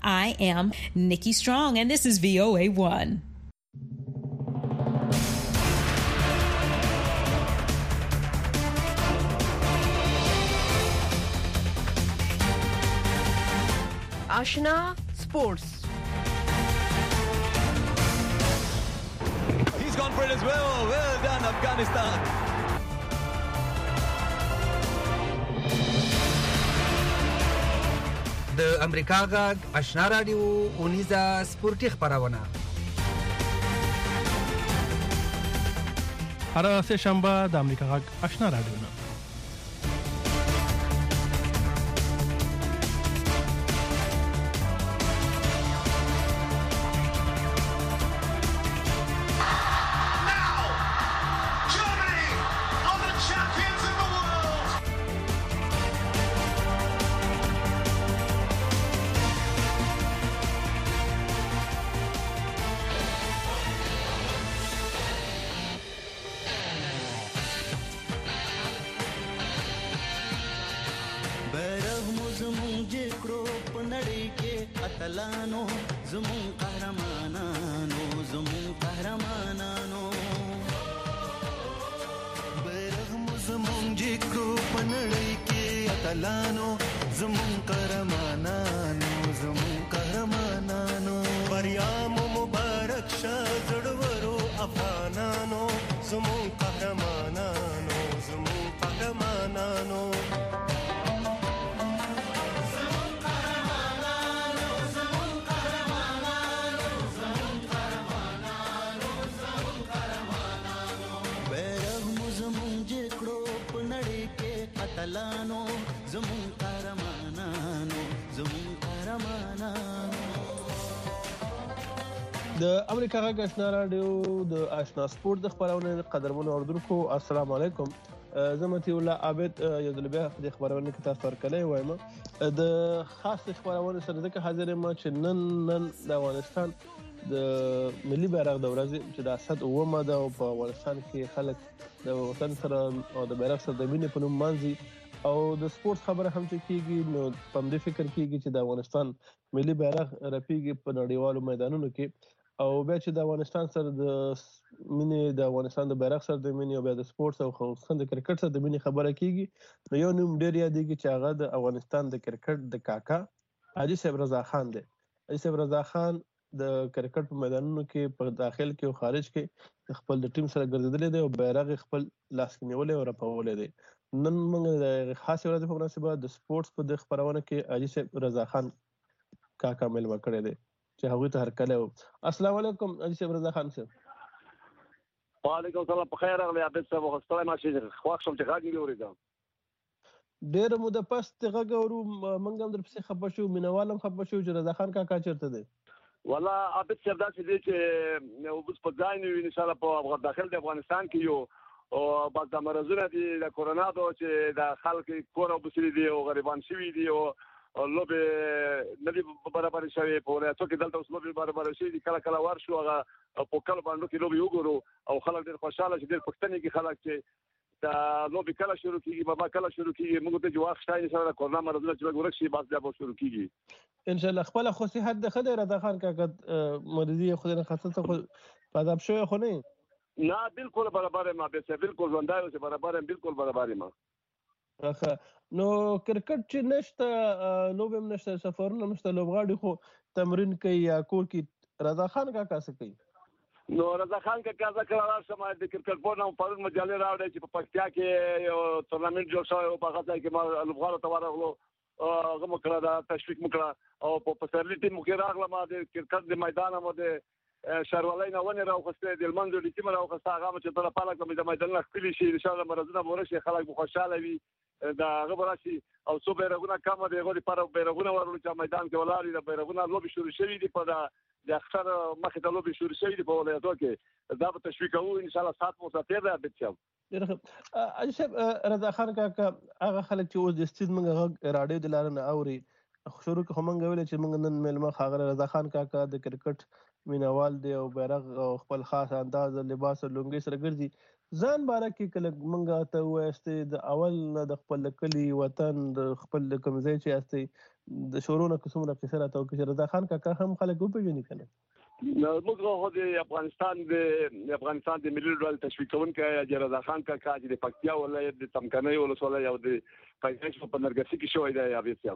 I am Nikki Strong, and this is VOA1. Ashna Sports. He's gone for it as well. Well done, Afghanistan. د امریکا غږ آشنا رادیو اونیزه سپورتي خبرونه هر سه شنبه د امریکا غږ آشنا رادیو نه د امریکا غږ آشنا رادیو د آشنا سپورت د خبرونه قدرمنو اوردونکو السلام علیکم. زه متي الله عابد یو ځل بیا د خبرونه کې تاسو ورکړی وایم. د خاص خبرونه سره ځکه حاضر یم چې نن د افغانستان د ملي بیرغ د ورځې چې د 7 ده او په افغانستان کې خلک د وطن سره او د بیرغ سره د مینې په نوم مانځي او د سپورت خبره هم چې کیږي نو په دې فکر کیږي چې د افغانستان ملي بیرغ رپیږي په نړیوالو میدانونو کې او بیا چې د افغانستان سره د مینې د افغانستان د بیرغ سره د مینې او بیا د سپورت او خصوصا د کرکټ سره د مینې خبره کیږي نو یو نوم ډیر یادېږي چې هغه د افغانستان د کرکټ د کاکا حاجي صاحب رضا خان دی. حاجي صاحب رضا خان د کرکټ په میدانونو کې په داخل کې او خارج کې خپل د ټیم سره ګرځېدلی دی او بیرغ خپل لاس کې نیولی او رپولی دی. نن موږ د خاصې ورځې په مناسبت د سپورټس په دې خپرونه کې حاجي صاحب رضا خان کاکا مېلمه کړی دی چې هغوی ته هرکلی و. السلام علیکم حاجي صاحب رضا خان صاحب. وعلیکم السلام. په خیر راغلی عابد صاحب. ستړی ما چې خوښ شوم چې غږ مې واورېدم. ډېره موده پس د غږ اورو موږ هم درپسې خفه شو مینوال هم خفه شو چې رضا خان کاکا چېرته دی؟ والله عابد صاحب داسې دی چې اوس په ځای نه وي انشاءالله په داخل د افغانستان کې یو او بعض د مرضونه دي د کورونا چې د خلک کور او بسري دي او غریبان شوي دي او لوبې نه دي برابر شوي په ولایتو کې دلته اوس لوبې برابر شوي دي کله کله ورشو هغه په کلو باندې کې لوبې وګورو او خلک ډېر خوشحاله چې ډېر پښتني کې خلک چې دا لوبې کله شروع کیږي بابا کله شروع کیږي موږ ته جواب شته ان شاء الله کورونا مرضونه چې ورک شي بس بیا به شروع کیږي ان شاء الله. خپل خو صحت د خدای رضا خان کاکا مریضي خدای نه خاصه خو پاداب شوی خو نه نه بالکل برابر ما به بالکل ژوندای اوسه برابر بالکل برابر ما. نو کرکټ چې نشته لوبې هم نشته سفرونه نشته لوبغاړي خو تمرین کوي یا کور کې رضا خان کاکا څه کوي؟ نو رضا خان کاکا ذکر راشم د کرکټ بورډ نو پرون مجلې راوړې چې په پکتیا کې یو ټورنمنت جوړ شوی او په هغه ځای کې ما لوبغاړو ته ورغلو هغه مکړه دا تشویق مکړه او په پسرلی ټیم کې راغلم د کرکټ د میدان مو د شاروالۍ نه ونه راوخسته د لمنځو د ټیم راوخسته هغه چې په پالک د میدان نه خپل شي ان شاء الله مرزونه ورشي خلک خوشاله وي دا غبراشي او څو بیرغونه کم دی غوړي پر بیرغونه ورول چې میدان کې ولاري د بیرغونه لوبي شروع شوی دی په د اختر مخې ته لوبي شروع شوی دی په ولایتو کې دا به تشویق کوو ان شاء الله سات مو ساتي دا بچو. حاجي صاحب رضا خان کاکا هغه خلک چې اوس د استید موږ راډیو د لارې نه اوري شروع کې هم غوښتل چې موږ نن مېلمه خاغره رضا خان کاکا د کرکټ مینوال دی او بیرغ او خپل خاص انداز لباس او لونګي سره ګرځي ځان باره کې کله موږ ته وایسته د اول نه د خپل کلی وطن د خپل کوم ځای چې استه د شورونه کومه قصه راته وکړي رضا خان کاکا هم خلک وپېژني کنه موږ هغه د افغانستان د ملي لوبډلې تشویق کوونکی حاجي رضا خان کاکا چې د پکتیا ولایت د تمکنۍ ولسوالۍ او د پیدایش په نرګسي کې شوی دی یا بیسیاب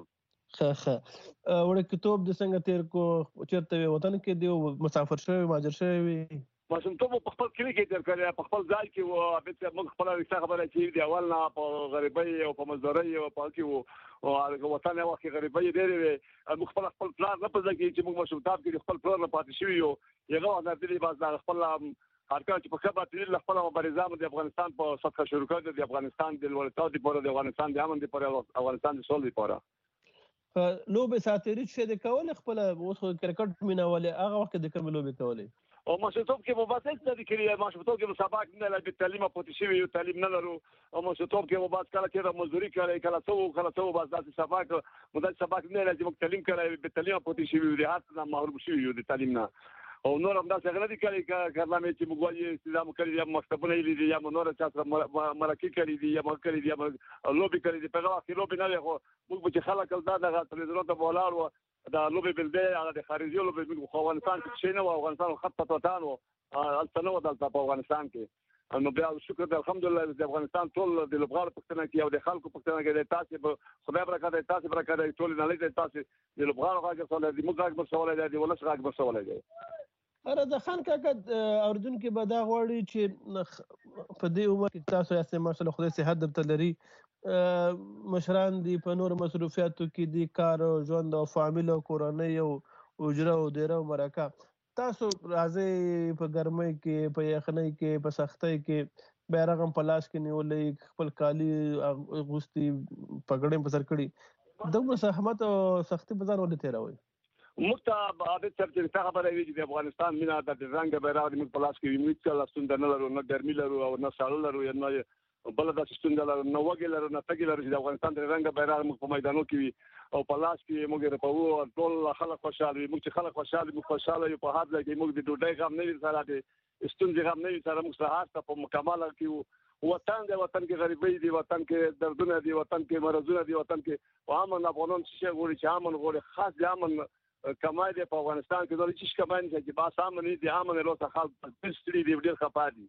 وړکتوب د څنګه تیر کو چیرته وطن کې دی مسافر شوی مهاجر شوی ماشومتوب په خپل کلی کې تیر کړی په خپل ځای کې و بیسیاب موږ خپل رښتیا خبره چې دی اول نه په غریبۍ او په مزدورۍ او په کې او وطن یو کې غریبۍ ډېرې وي موږ خپل پلان نه پزګي چې موږ مشروطات کې خپل پلان نه پاتې شوی یو یو نه دلی باز خپل حرکت چې په خبره تل خپل مبارزه د افغانستان په سطح شروع کړ د افغانستان د ولایتونو لپاره د افغانستان د امن لپاره افغانستان د سولې لپاره لوبه ساتيري چې د کول خپل اوس کرکټ میناوله هغه وخت د کوم لوبه کولې او ماشومتوب کې مبارزه ستاسو کړی ماشومتوب کې مسابقه نه لري تعلیم پاتې شوی یو تعلیم نه لرو او ماشومتوب کې مبارزه کړه چې مزدوري کوي کله څو باز تاسو سبق مدد سبق نه لري چې تعلیم کوي به تعلیم پاتې شوی دی هڅه نه محروم شوی یو د تعلیم نه او نور هم دا څنګه دي کوي کارنامه چې موږ یې استدامه کړی یا مکتبونه یې دي یا نور چا مرکه کړی دي یا مکه کړی دي یا لوبي کړی دي په هغه کې لوبي نه لري موږ به خلک دا تلویزیون ته بولار دا لوبي بلدې هغه د خارجي لوبي په افغانستان کې شي نه افغانستان خط پټوتان او التنو دلته په افغانستان کې نو بیا شکر د الحمدلله د افغانستان ټول د لوبغاړو پښتنه کې او د خلکو پښتنه کې د تاسو خدای برکت تاسو برکت ټول نه لري تاسو د لوبغاړو غاګه سوال دي موږ غاګه مسوله دي ولس غاګه مسوله دي رضا خان کاکا اردن کې به دا غواړي چې په دې عمر کې تاسو یې ماشاءالله خدای صحت درته لري مشران دي په نور مصروفیاتو کې دي کار او ژوند او فامیل او کورنۍ او اجره او دیره او مرکه تاسو راځي په ګرمۍ کې په یخنۍ کې په سختۍ کې بیرغ هم په لاس کې نیولې خپل کالي غوستي پګړې په سر کړي دغه زحمت او سختي په ځان ولې تیروي مکتب عادت چې څنګه خبره وی چې د افغانستان مینا د رنګ بیرغ د موږ په لاس کې موږ څه لاستون نه لرو نه ګرمي لرو او نه ساړه لرو نه بل د ستون لرو نه وګي لرو نه تګي لرو چې د افغانستان د رنګ بیرغ موږ په میدانو کې او په لاس کې موږ رپو ټول خلک خوشاله وي موږ چې خلک خوشاله موږ خوشاله یو په حد کې موږ د ډوډۍ غم نه سره د ستون غم نه سره موږ سره په مکمل کې وطن دی وطن کې غریبۍ دی وطن کې دردونه دی وطن کې مرزونه دی وطن کې امن افغانان چې غوړي چې امن غوړي خاص د امن کمای دی په افغانستان کې د هیڅ کمای نه چې با سامنے دي امن له څخه خلک پستري دی ډیر خپا دي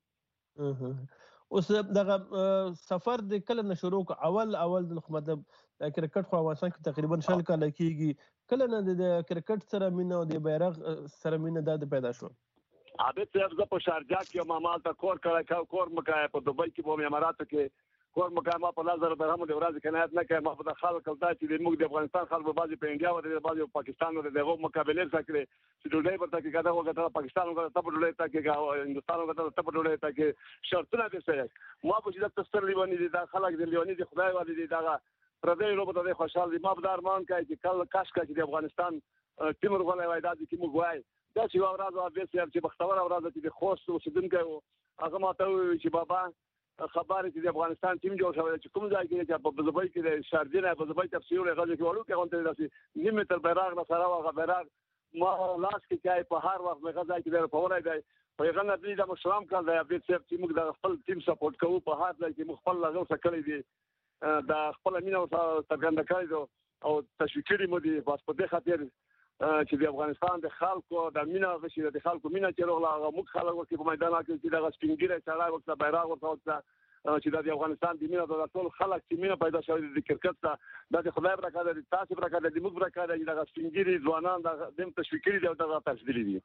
اوس دغه سفر د کله نشورو اول د مطلب کرکټ خو افغانستان کې تقریبا 100 کال کېږي کله نه د کرکټ سره مینه او د بیرغ سره مینه د پیدا شو عادت زه په شارجه کې مامال ته کور مکای په دوبۍ کې په اماراتو کې کور مکای ما په لازر درهم د ورځې کنایت نه کوي ما په خلک کلتا چې موږ د افغانستان خلک بعضي په انډیا او د بعضي پاکستان او دغه مقابله سره چې ډوډۍ ورته کې کاده وګټه پاکستان وګټه ته ډوډۍ ته کې هندستان وګټه ته ډوډۍ ته کې شرطونه دي سره ما په دې تستر لیوانی دي دا خلک د لیوانی دي خدای والي دي دا پردې لوبه د خوشحال دي ما په درمان کوي چې کله کاش کوي د افغانستان تیمور غلای وای دا چې موږ وای دا چې ورځ او به چې بختور ورځ چې د خوست اوسیدونکو هغه ماته چې بابا خبره چې د افغانستان ټیم جوړ شوی چې کوم ځای کې چې په دبي کې د شارجه نه په دبي تفسیر غږ کې ورو کې غونډه داسې نیمه تر بیرغ نه سره واغ بیرغ ما لاس کې چې په هر وخت غږ ځای کې په ولای دی په هغه نتیجه د مسلمان کال د ابي چې موږ د خپل ټیم سپورټ کوو په هر ځای کې خپل لغو سکلې دي د خپل مینه او څرګنده کړی او تشویق کړی مو دي بس په دې خاطر چې د افغانستان د خلکو د مینا غشي د خلکو مینا چې روغلا موږ خلک ورته په میدان کې چې د سپینګیره چړای وخت بیرغ ورته چې د افغانستان د مینا د ټول خلک چې مینا پیدا شوی د کرکټ ته د خدای برکت د تاسو برکت د موږ برکت د سپینګیري ځوانان د تشویق کړي او د تشدید دي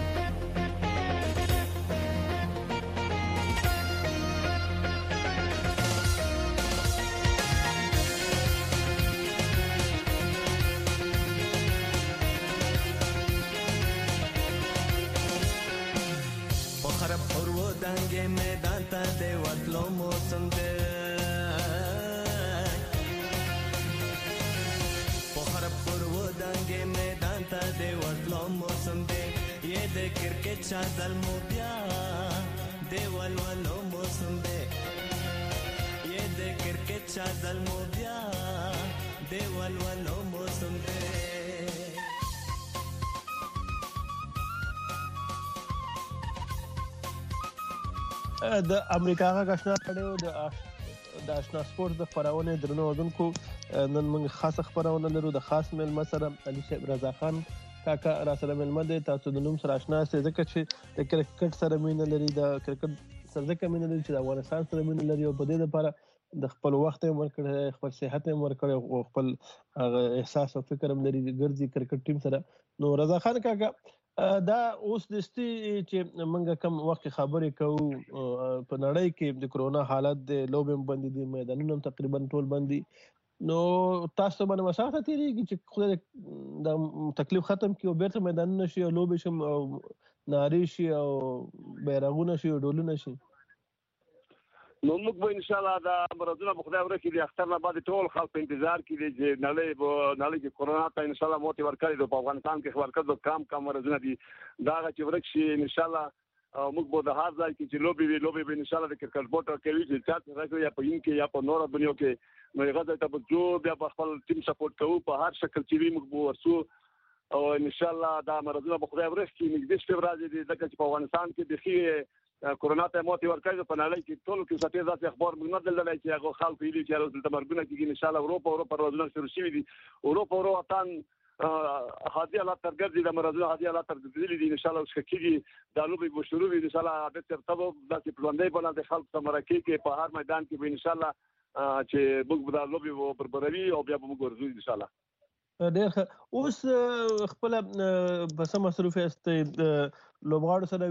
دنګ میدان ته د وتلو موسم دی په هر پرو دنګ میدان ته د وتلو موسم دی یې د کرکټ چادر مو بیا د ولولو موسم دی یې د کرکټ چادر مو بیا د ولولو موسم دی د امریکا غا آشنا کړو د آشنا سپورت د خبرونه درنو اوردونکو نن موږ خاصه خبرونه لرو د خاص میلمه سره علي صاحب رضا خان کاکا را سره میلمه دی. تاسو د نوم سره آشنا یاست ځکه چې د کرکټ سره مینه لري، د کرکټ سره ځکه مینه لري چې د افغانستان سره مینه لري او په دې لپاره د خپل وخت یې ورکړی، خپل صحت یې ورکړی او خپل احساس او فکر هم لري ګرځي کرکټ ټیم سره. نو رضا خان کاکا دا اوس دستي چې موږ کوم وخت خبرې کوو په نړۍ کې د کرونا حالت د لوبې بندي دي، میدانونه تقریبا ټول بندي. نو تاسو باندې مساحت تیریږي چې خو د تکلیف ختم کړي او بیرته میدانونه شي او لوبې شي او ناري شي او بیرغونه شي او ډولونه شي. نو موږ به ان شاء الله دا مرزونه په خدای ورکړي د اختر نه بعد ټول خلک په انتظار کې دي چې نړۍ کې کرونا ته ان شاء الله موت ورکړي. په افغانستان کې خبر کړو کم مرزونه دي دا چې ورکشي ان شاء الله. موږ به د هر ځای کې چې لوبي به ان شاء الله د کرکټ بوټ کوي چې چاته راځي یا په ان کې یا په نور دنیا کې نو هغه ته به جو بیا په خپل ټیم سپورټ کوو په هر شکل چې موږ به ورسو او ان شاء الله دا مرزونه په خدای ورکړي. نږدې شپه راځي ځکه چې په افغانستان کې د کورونا ته موت ورکړي په نړۍ کې ټول کې ستې ذات اخبار موږ نه دلته چې هغه خلک یې چې د مرګونه کې ان شاء الله اروپا روزونه شروع شي دي. اروپا وطن هادي الله ترګرځي د مرزونه هادي الله ترګرځي دي ان شاء الله وسکیږي د لوبي به شروع وي ان شاء الله د ترتب د پلانډي باندې خلک سمرکي کې په هر میدان کې به ان شاء الله چې موږ د لوبي بربروي او بیا به موږ ورزو ان شاء الله. ډېر اوس خپل بس مصروف است لوبغاړو سره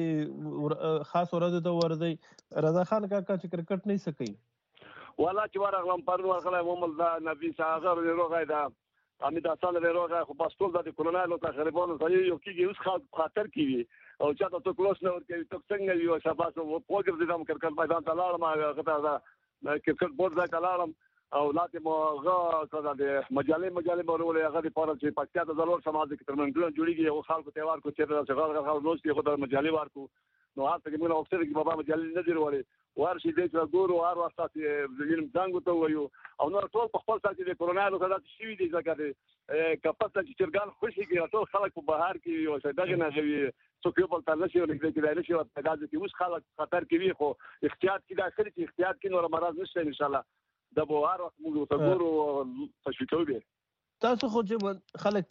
ویني خاص ورځ ته ورځي. رضا خان کاکا چې کرکټ نه سکی والله چې ورغلم پرون ورغلم ومل دا نبی صاغر روغه دا امید حسن روغه خو بس ټول د کرونا له تقریبا ځای یو کېږي اوس خاطر کیږي او چاته تو کلوس نه ورکوي ته څنګه یو شاباس او پروګرام دې د کرکټ میدان ته لاړم هغه دا کرکټ بورډ ځای ته لاړم او لاته موغه کړه د مجالې مرولې هغه د پاره چې پکتیا ته ضرور سماج کې ترمنځ جوړیږي او خلکو تیوار کو چې دا غل نو ستې خو د مجالې ورکو نو هغه کې موږ اکثر کې بابا مجالې نه دی ورولې ورشي دې چې ګورو هر وخت چې زمين څنګه ته وایو او نو ټول په خپل ساتي د کرونا له خدای شي دي ځکه د کپسته چې چرګان خوشي کې ټول خلک په بهر کې یو څه دغه نه غوي څوک یو بل تر نشي ولې کې دا نشي او پیدا چې اوس خلک خطر کوي خو احتیاط کې دا کړی چې احتیاط کې نور مرض نشته ان شاء الله د بوهار وخت موږ ته ګورو تشویقو به تاسو خو چې خلک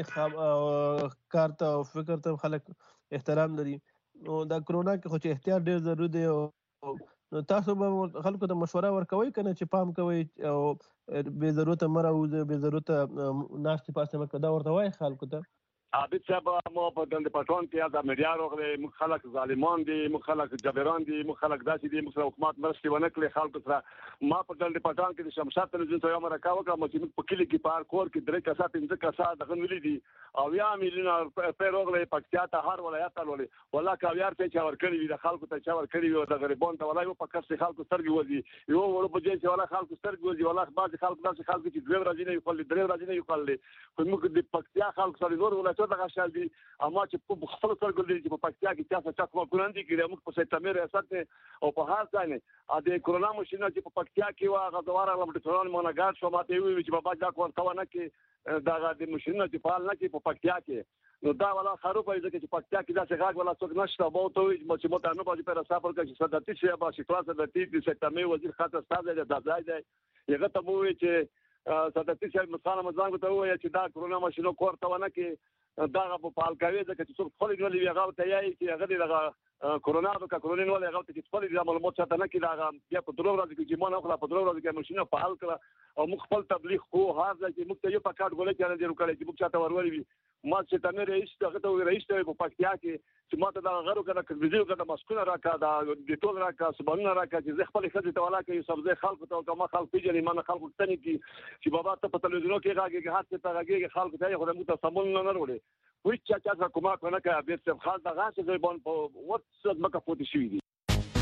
پیژنې کار ته او فکر ته خلک احترام لري نو دا کرونا کې خو چې احتیاط ډېر ضروري دی او تاسو به خلکو ته مشوره ورکوي کنه چې پام کوي او به ضرورت مراوځي به ضرورت ناشتي پاسه مکدا ورته وای خلکو ته عابد صاحب مو په دند پټون کې دا میډیا راغلي مخ خلک ظالمان دي مخ خلک جبران دي مخ خلک داسې دي مخ حکومت مرستي ونه کړي خلکو سره ما په دند پټون کې د شمشاد تلویزیون ته یو مرکه وکړه چې په کلی کې پار کور کې درې کسات پنځه کسات دغه ویلي دي او یا میلیونه په راغلي پکتیا ته هر ولایت ولې والله کاویار ته چا ور کړی د خلکو ته چا ور کړی او د غریبانو ته ولای په کس خلکو سترګې وځي یو ور په دې چې والله خلکو سترګې وځي والله بعض خلکو داسې خلکو چې دوه ورځې نه یو کول درې ورځې نه یو کول خو موږ د پکتیا خلکو سره نور ولایتونو دغه شال دي اما چې په خپل سترګو لري چې په پکتیا کې تاسو چا کوم ګوندې کې موږ په سپتمبر ریاست او په هر ځای نه د کرونا ماشینه چې په پکتیا کې وا غزواره لمټرون مونږه شو ماته وی چې بابا جا کور کاوه نه کې دا د ماشینه چې فعال نه کې په پکتیا کې نو دا ولا خراب دی چې پکتیا کې دا څنګه ولا څوک نشته به ته چې مو ته نو باندې پر حساب ورکړي چې صدتی شي به شکل صدتی د سپتمبر وزیر خاطر ستاسو د ځای دی یغه ته مو چې صدتی شي مثلا مزنګ ته وایي چې دا کرونا ماشینه کور ته نه کې دا په پال کوي ځکه چې څوک خپل غلي هغه ته یې چې هغه دغه کرونا د کرونا نو هغه ته خپل د معلومات څخه نه کې دا بیا په درو ورځې کې مونږ خپل په درو ورځې کې ماشینه فعال کړه او موږ خپل تبلیغ کو هر ځای چې موږ ته یو پکاټ غولې چانه دی وکړي چې موږ چاته ورولې ما چې تنه رئیس دغه ته رئیس ته په پکتیا کې چې ما ته دا غرو کنه ویډیو کنه مسکونه راکا دا د ټول راکا سبانه راکا چې زه خپل خځې ته ولا کې سبزه خلکو ته کومه خلک پیژنې ما نه خلکو ته نه کې چې بابا ته په تلویزیون کې راګي هات ته راګي خلکو ته خو موږ ته سمون نه وروړي وای چې کومه کنه کې به څه خاص دغه څه بون په وڅ مکه فوت شي دي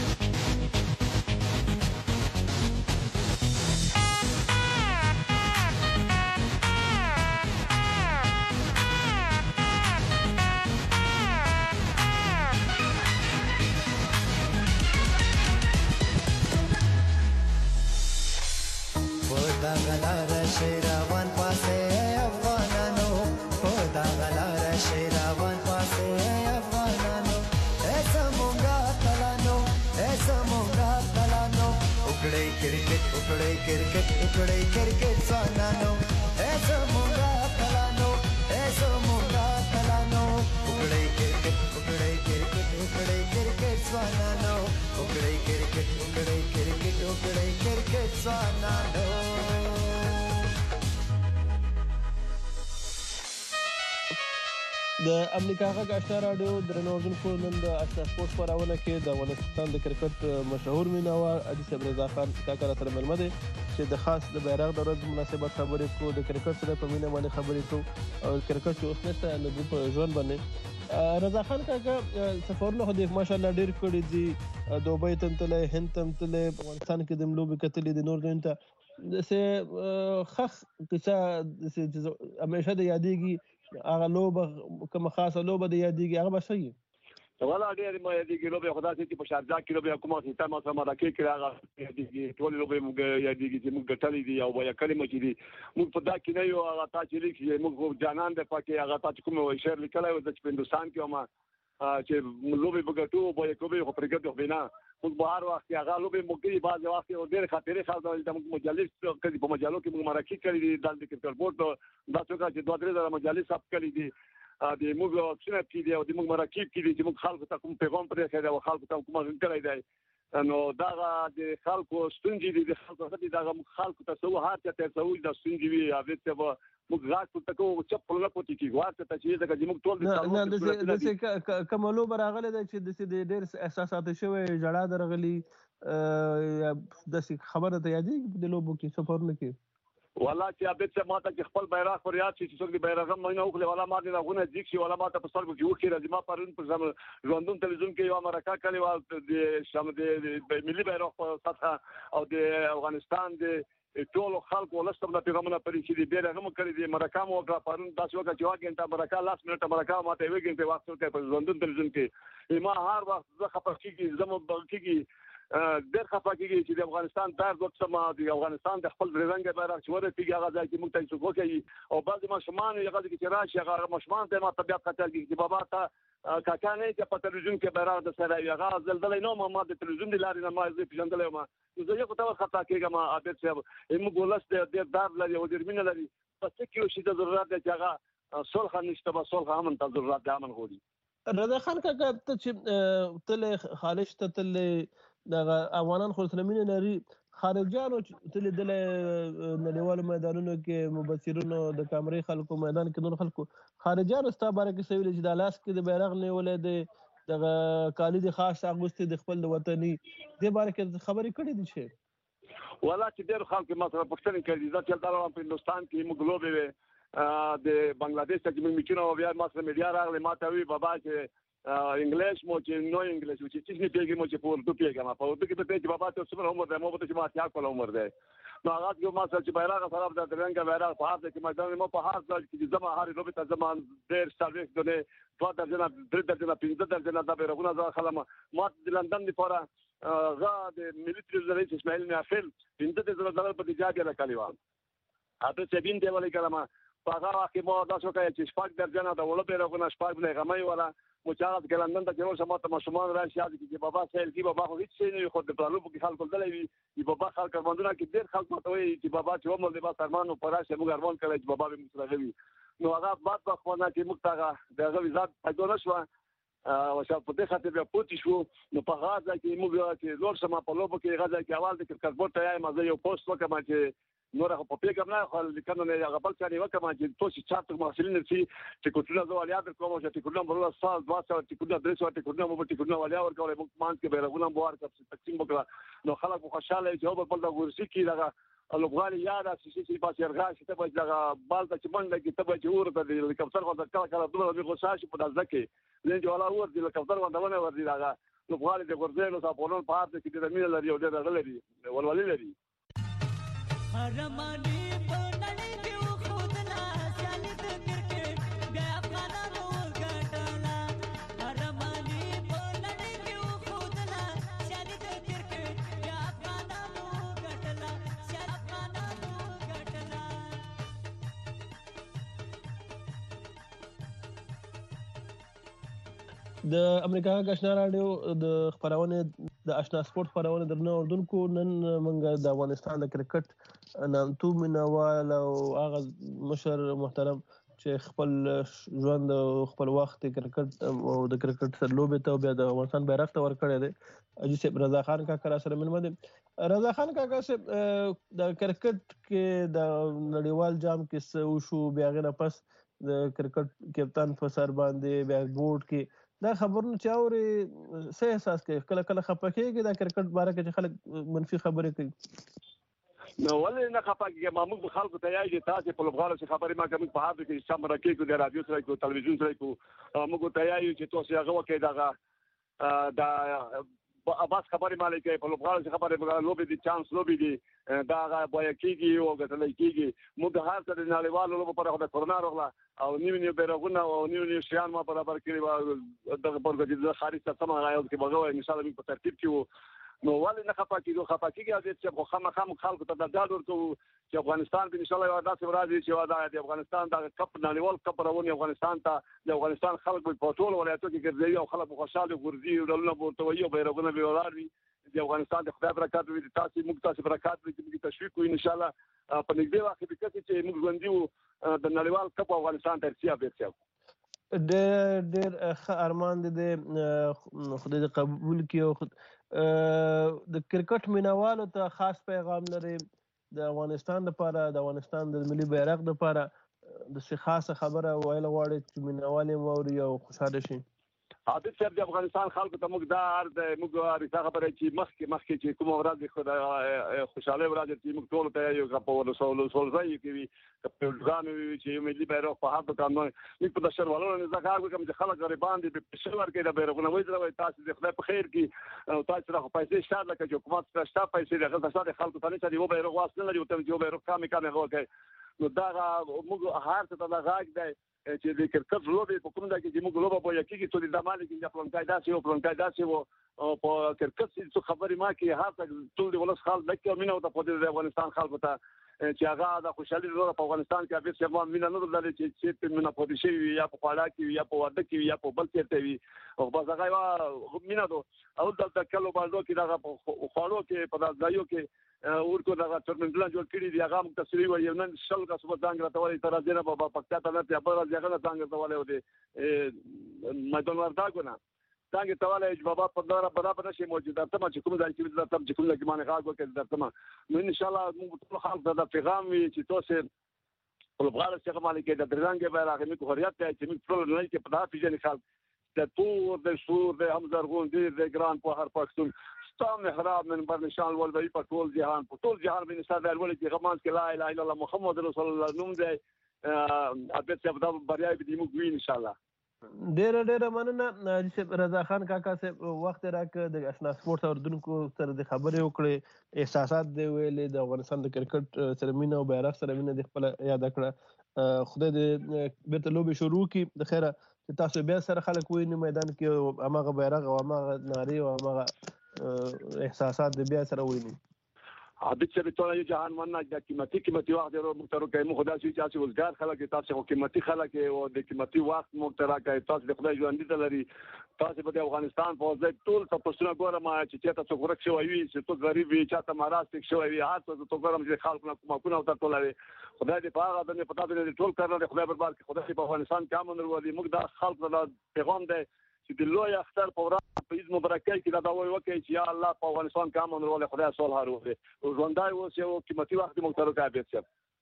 شیروان پاسه افغانانو خدا غلار شیروان پاسه افغانانو ایسا مونگا تلانو اکڑی کرکٹ टुकड़े क्रिकेट स्वानानो ऐसो मुंगा तलानो ऐसो मुंगा तलानो टुकड़े क्रिकेट स्वानानो टुकड़े क्रिकेट स्वानानो د امریکا غږ آشنا رادیو درنو اوریدونکو نن د آشنا سپورټ خپرونه کې د افغانستان د کرکټ مشهور میناوال علي صاحب رضا خان کاکا سره ملمه دی چې د خاص د بیرغ د ورځ مناسبت خبرې کوو د کرکټ سره په مینه باندې خبرې کوو او کرکټ چې اوس نشته نو د ژوند باندې رضا خان کاکا سفرونه خو د ماشاءالله ډېر کړي دي دوبۍ ته تللی هند ته تللی افغانستان کې د لوبې کتلې د نور ځایونو ته داسې خاص قصه همیشه د یادېږي هغه لوبه کومه خاصه لوبه د یادېږي هغه به څه وي والا ډېرې مو یادېږي لوبې خو داسې چې په شارجه کې لوبې کومه سیسټم سره مراکې کړي هغه یادېږي ټولې لوبې موږ یادېږي چې موږ ګټلې دي او یا کلمه چې دي موږ په دا کې نه یو هغه تا چې لیکي موږ جانان د پکې هغه تا چې کوم شعر لیکلی و چې په هندوستان کې هم چې لوبې وګټو به کومې خو پرېږدو خو نه موږ به هر وخت هغه لوبې موږ کوي بعضې وخت یو ډېرې خاطرې خاص د موږ مجلس کړي په مجلو کې موږ مرکې کړي دي د کرکټ بورډ دا څوک چې 2-3 زره مجلس ثبت کړي دي د موږ اکشن کې دي او د موږ مرکې کې دي چې موږ خلکو ته کوم پیغام پرې کړی او خلکو ته کوم غږ دی نو دا د خلکو ستونزې دي د خلکو څخه دا خلکو ته سو هر څه ته سو د ستونزې وي هغه ته موږ راځو ته کوو چې په لږه پټی کې ورته چې دا چې موږ ټول د څه کوملو برغله چې د ډېر احساسات شوی جړه درغلي د خبره ته یادې د لوبو کې سفرونه کې والله چې ابد څه ماته چې خپل بیرغ پر یاد چې څوک دی بیرغ هم نه وکړي ولا ما دې راغونه ځیک شي ولا ما ته په سر کې وکړي راځي ما پرون پر ژوندون تلویزیون کې یو امریکا کلی و د شام د ملي بیرغ په سطح او د افغانستان د ټول خلکو ولستم د پیغامونه پرې چې دی بیرغ هم کړی دی مرکه مو وکړه پرون تاسو وکړه چې واګنټه مرکه لاس منټه مرکه ماته وګنټه وخت ورته په ژوندون تلویزیون کې ما هر وخت زه خپل کېږي زمو بلکېږي ډېر خپه کېږي چې د افغانستان تر دوه سم د افغانستان د خپل رنګ بیرغ چې ورته هغه ځای کې موږ ته څه کوي او بعضی ماشومان هغه چې راشي هغه ماشومان ته ما طبيعت قتل کېږي چې بابا ته کاکا نه چې په تلویزیون کې بیرغ د سره هغه زلزلې نو ما د تلویزیون د لارې نه ما زه پیژندلې ما زه یو څه خطا کېږم ابد صاحب موږ ولست د دار لري او د مين لري پس کې یو شي د ضرورت دی چې هغه صلح نشته به صلح هم ته ضرورت دی امن غوړي رضا خان کاکا ته چې تل خالص ته تل د افغانان خو سره مینه لري خارجانو تل د نړیوالو میدانونو کې مبصرونو د کامرې خلکو میدان کې نور خلکو خارجانو ستا باره کې سویل چې د لاس کې د بیرغ نیولې د دغه کالی د خاص اغوستي د خپل وطني د باره کې خبرې کړې دي چې ولا چې ډېر خلک ما سره پوښتنه کړې ده چې دا په هندوستان کې موږ لوبې د بنگلاديش ته چې موږ میټینګ او بیا ما سره میډیا راغلی ما ته وی بابا چې انګلیش مو چې نو انګلیش چې چې پیګم چې په اردو پیګم په اردو کې ته چې بابا ته څومره عمر دی مو ته چې ما تیا کول عمر دی نو هغه چې ما سره چې بیرغ سره د رنګ بیرغ په هغه کې مېدان مو په هغه ځای کې زما هاري لوبه ته زمان ډېر سرویس دونه 2 درجه 3 درجه 5 درجه د بیرغونه ځا خلم ما د لندن لپاره غا د ملي رئیس اسماعیل میافل 5 درجه په دیجاګه راکلی و اته چې بین دی ولې کلمه په هغه وخت مو دا څه کوي چې شپږ درجه د وړو بیرغونه شپږ نه غمای ولا مجاهد کې لندن ته جوړ شمه ته مشمون راشي چې بابا سهل کې بابا خو هیڅ شي نه خو د طالبو کې خلکو دلې وي چې بابا خلک باندې کې ډېر خلک متوي چې بابا چې عمر د با سرمانو پراشه موږ ارمان کړی چې بابا به مستغوي نو هغه بعد په خو نه چې مختاره دغه وزاد پیدا نشو او چې په دې خاطر بیا پوتې شو نو په غاځه کې موږ چې لور سم په لوبو کې غاځه کې اول د کرکټ بورډ ته ما یو پوسټ وکم چې نور خو په پیګم نه خو لیکنه نه هغه بل څه وکم چې تاسو چارت مسلین چې کوټونه زو علیا در کوم چې کوټونه بروله سال 2 سال کوټونه 3 سال کوټونه مو کوټونه علیا ورکول موږ مان کې بیرغونه بوار تقسیم وکړه نو خلک خوشاله چې او بل د ورسي کې لګه لوګالي یاد چې پاس یرغا چې ته به لګه بالته چې منډه کې ته به جوړ ته د هلیکوپټر غو د کله دوه غوښه شي په ځکه لین جوالا ور د هلیکوپټر باندې ور دي لګه لوګالي د ورځې نو صاحبونو په هغه کې د مين لري او د غلري ولولي لري رمانی پنړې دیو خودلا سالي د کرکټ بیا افغانانو ګټلا رمانی پنړې دیو خودلا سالي د کرکټ بیا افغانانو ګټلا سالي افغانانو ګټلا د امریکا غږ رادیو د خبرونه د آشنا سپورت خبرونه درنه اردوونکو نن موږ د افغانستان د کرکټ نامتو مینوال او هغه مشر محترم چې خپل ژوند او خپل وخت کرکټ او د کرکټ سره لوبې ته بیا د افغانستان بیرغ ته ورکړی دی اجي صاحب رضا خان کاکا سره ملمه دي. رضا خان کاکا صاحب د کرکټ کې د نړیوال جام کې وشو بیا غره پس د کرکټ کپتان په سر باندې بیا بورډ کې دا خبرونه چې اوري څه احساس کوي کله کله خپه کېږي د کرکټ باره کې چې خلک منفي خبرې کوي نو ولې نه خپه کېږي موږ خلکو ته یایي تاسو په لوبغاړو څخه خبرې ما کوم په هغه کې چې سم راکې کو د رادیو سره کو ټلویزیون سره کو موږ ته یایي چې تاسو هغه وکړئ دغه دا اباس خبرې مالې کوي په لوبغاړو څخه خبرې لوبې دي چانس لوبې دي دا بیا کېږي او ګټل کېږي موږ هر څه د نړیوالو لوبو پر د کرونا راغله او نیو بیرغونه او نیو شیان ما برابر کړی و دغه پرګه د خارج څخه سم راځي چې بغوي ان شاء الله په ترتیب کې نو ولې نه خپه کېږي چې خامخا خلکو ته د ډاډ ورکو چې افغانستان به ان شاء الله یو داسې راځي چې د افغانستان د کپ نړیوال کپ راونی افغانستان ته د افغانستان خلک په ټول ولایتونو کې ګرځي او خلک خوشاله ګرځي ډولونه ورته وي او بیرغونه به ولاري د افغانستان د خدای برکات وي تاسو موږ تاسو برکات وي چې تشویق کوو ان شاء الله په نږدې وخت کې چې موږ ژوندۍ د نړیوال کپ افغانستان ته رسیدو ډېر ښه ارمان دي خدای دې قبول کړي د کرکټ مینوالو ته خاص پیغام لري د افغانستان لپاره د افغانستان د ملي بیرغ لپاره د څه خاصه خبره ویل غواړي چې مینوال یې واوري او خوشاله شي. عادت صاحب د افغانستان خلکو ته موږ دا عرض موږ رښتا خبره چې مخکې چې کوم ورځ خدای خوشاله ورځ چې موږ ټول ته یو په ورسول ځای کې په ځان چې ملي بیرغ په هغه کانو موږ په دشرولو نه ځکه کوم چې خلک غریبان دي په شور کې د بیرغونه وایي دروي تاسو د خدای په خیر کې او تاسو راخ پیسې شته لکه چې حکومت ته پیسې دغه تاسو خلکو ته نه چې یو بیرغ واسطه لري او ته یو بیرغ کامه غوږی نو دا موږ هر څه ته غاګ دی چې د کرکټ لوبې په کوم ځای کې موږ لوبه په یکي کې د مالک د پلانکای داسې او په کرکټ څه خبرې ما کې هر ټول د ولس خال لکه مینه او د افغانستان خلکو ته چې هغه د خوشحالي لپاره په افغانستان کې به څه مینه نه درلودل چې مینه پاتې شي یا په پاړه کې یا په واده کې یا په بل څه وي او بس هغه مینه دو او د کلو باندې کې دا خاړو کې په ځایو کې ورکو دا ترمنځ جوړ کړی دی هغه متصویر وي نن شل کا صبح څنګه راټولې تر ځنه په پکتا ته نه په ځای څنګه راټولې ودی میدان ورتاګونه څنګه تواله بابا په برابر نشي موجوده تم چې کوم ځای کې د تم چې کوم ځای باندې غاګو کې د تم نو ان شاء الله موږ ټول خلک دا پیغام وي چې تاسو په لوبغاړو څخه مالک د درنګ بیرغ موږ حریت ته چې موږ ټول نه کې په داسې ځای خلک د تور د شور د همزرغون د ګران په هر پښتون ستام محراب من بر نشان ول وی په ټول جهان به نشاد ول چې غمان کې لا اله الا الله محمد رسول الله نوم دی ابد څه په بریا به موږ وی ان شاء الله. ډېر مننه رضا خان کاکا صاحب وخت راکړ د آشنا سپورت اردوونکو سره د خبرې وکړې احساسات دی ویلې د افغانستان د کرکټ سره مینه او بیرغ سره مینه د خپل یاد کړه خدای دې بیرته لوبې شروع کړي د خیره چې تاسو بیا سره خلک ویني میدان کې هغه بیرغ او هغه نارې او هغه احساسات د بیا سره ویني. عادت چې ټول یو جهان مننه د قیمتي وخت ورو مختارو کوي خدای چې وزګار خلک تاسو قیمتي خلک او د قیمتي وخت مختارا کوي تاسو د خدای ژوند دي لري تاسو په افغانستان په ځای ټول تاسو نه ګورم چې تاسو ورک شوی وي چې تاسو غریب وي چې تاسو ماراست شوی وي هر څه تاسو ګورم چې خلک نه کومه او ټول لري خدای دې په هغه باندې پتا دې ټول کړل خدای برباد کړي خدای په افغانستان کې امن ورولي موږ د خلک د پیغام دی چې د لوی اختر په ورځ په عيد مبارکۍ کې دا دعوه وکړي چې یا الله په افغانستان کې امن ورولي خدای صلح وروړي او ژوندای اوس یو قیمتي وخت موږ تر کوي به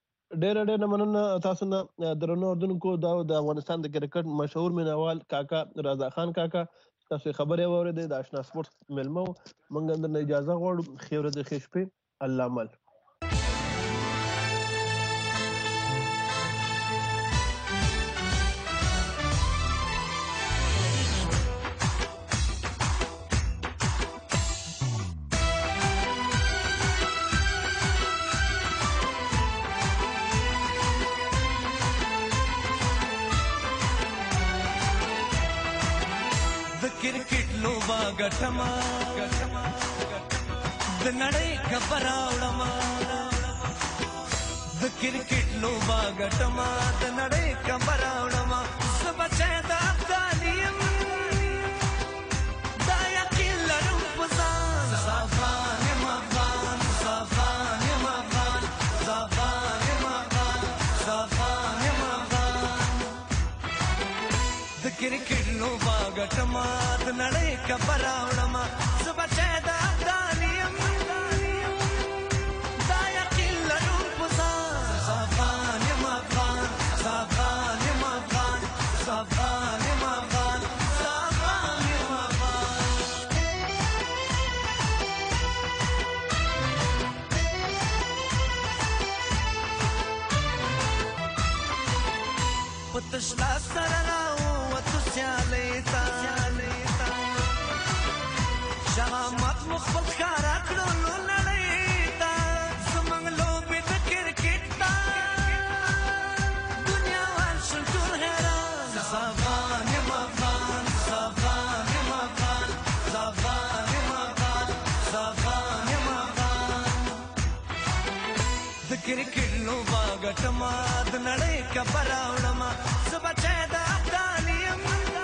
ډېر مننه تاسو نه درنو اردوونکو د افغانستان د کرکټ مشهور مینوال کاکا رضا خان کاکا تاسو خبرې واورېدې د آشنا سپورت ملمو موږ اندر اجازه غواړو خیره د خشپې الله مل ګټما د نړۍ خبر راوړما د کرکټ لوبا ګټما د نړۍ خبر راوړما سبا چې د افغانیم د کرکټ لوبه ګټما د نړۍ کبر راوړما زبچې د افغانیم دا یقین لرم پسان افغان یم افغان افغان یم افغان افغان یم افغان افغان یم افغان پتشلا سره شغامت مخبل خارا کړلو نړۍ ته زمونږ لوبې د کرکټ ته دنیا وال شل ټول حیران افغان یم افغان افغان یم افغان افغان یم افغان افغان یم افغان د کرکټ لوبه ګټما د نړۍ کبر راوړما زه بچی د افغان یم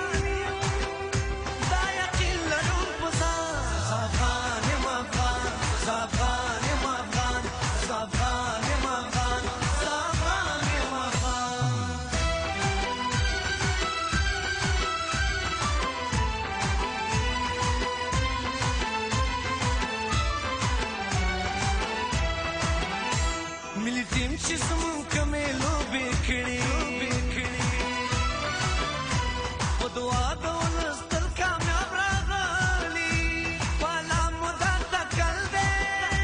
چې زمون کمې لوبې کړې په دعا د ولس تل کامیاب راغلي والا مو دا تکل دی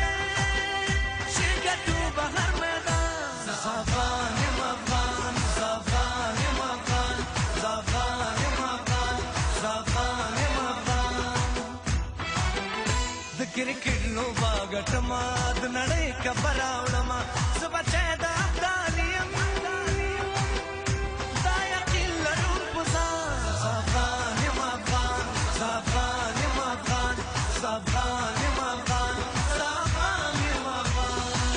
چې ګټو بهر میدان افغان یم افغان افغان یم افغان افغان یم افغان افغان یم افغان د کرکټ لوبه ګټما د نړۍ کبر راوړما بچه د افغانیم دا یقین لرم پسان افغان یم افغان افغان یم افغان افغان یم افغان افغان یم افغان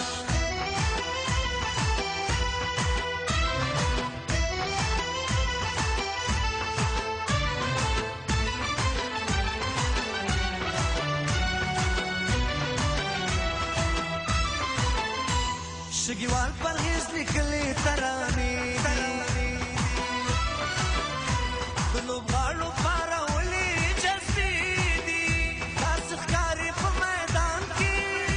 شګیوال پرهیز لیکلې ترانې د لوبغاړو پارولې جذبې دي داسې ښکاري په میدان کې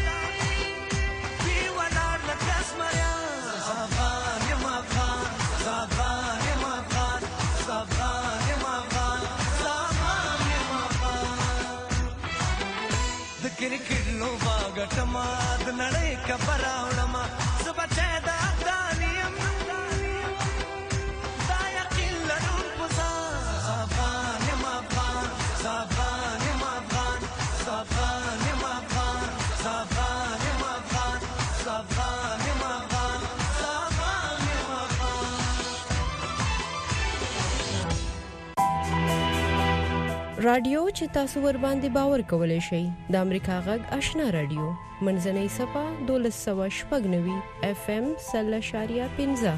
وي ولاړ لکه زمریان افغان یم افغان افغان یم افغان افغان یم افغان افغان یم افغان د کرکټ لوبه ګټما د نړۍ کبر راوړما بچه د افغانیم دا یقین لرم پسان افغان یم افغان افغان یم افغان افغان یم افغان افغان یم افغان افغان یم افغان افغان یم افغان رادیو چې تاسو ور باندې باور کولای شئ د امریکا غږ آشنا رادیو منځنۍ صفه 1290 FM 0.15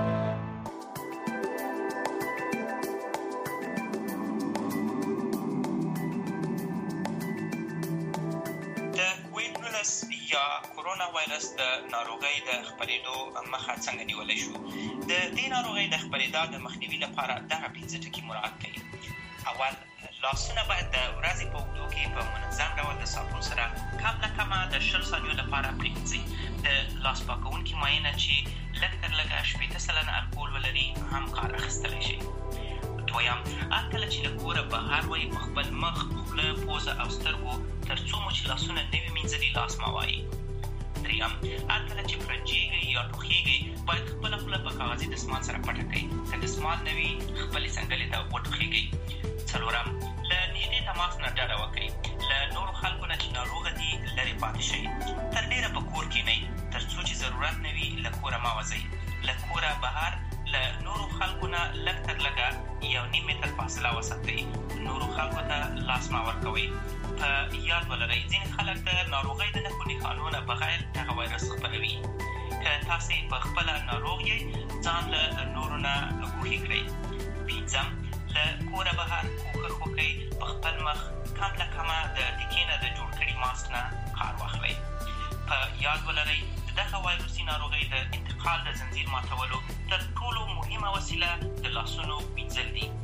یا کورونا وایرس د ناروغۍ د خپرېدو مخه څنګه نیولی شو؟ د دې ناروغۍ د خپرېدا د مخنیوي لپاره دغه 15 ټکي مراعات کړئ. اول، لاسونه باید د ورځې په اوږدو کې په منظم ډول د صابون سره کم نه کمه د 20 ثانیو لپاره پرېمنځئ. د لاس پاکوونکي مایع چې لږ تر لږه 80% الکول ولري هم کار اخیستلی شي. دویم، هر کله چې له کوره بهر وئ په خپل مخ، خوله، پوزه او سترګو تر څو مو چې لاسونه نه وي مینځلي لاس مه وایئ. دریم، هر کله چې پرنجېږئ یا ټوخېږئ باید خپله خوله په کاغذي دستمال سره پټه کړئ. که دستمال نه وي خپلې څنګلې ته وټوخېږئ. څلورم، له نږدې تماس نه ډډه وکړئ. له نورو خلکو نه چې ناروغه دي لرې پاتې شئ. تر ډېره په کور کښېنئ تر څو چې ضرورت نه وي له کوره مه وځئ. له کوره بهر له نورو خلکو نه لږ تر لږه 1.5 متر فاصله وساتئ. نورو خلکو ته لاس مه ورکوئ. په یاد ولرئ ځینې خلک د ناروغۍ د نښو نښانو نه بغیر دغه وایرس خپروي. که تاسې په خپله ناروغ یئ ځان له نورو نه ګوښې کړئ. پنځم، له کوره بهر کوښښ وکړئ په خپل مخ کم له کمه د ټیکې نه د جوړ کړي ماسک نه کار واخلئ. په یاد ولرئ دغه وایروسي ناروغۍ د انتقال د زنځیر ماتولو تر ټولو مهمه وسیله د لاسونو مینځل دي.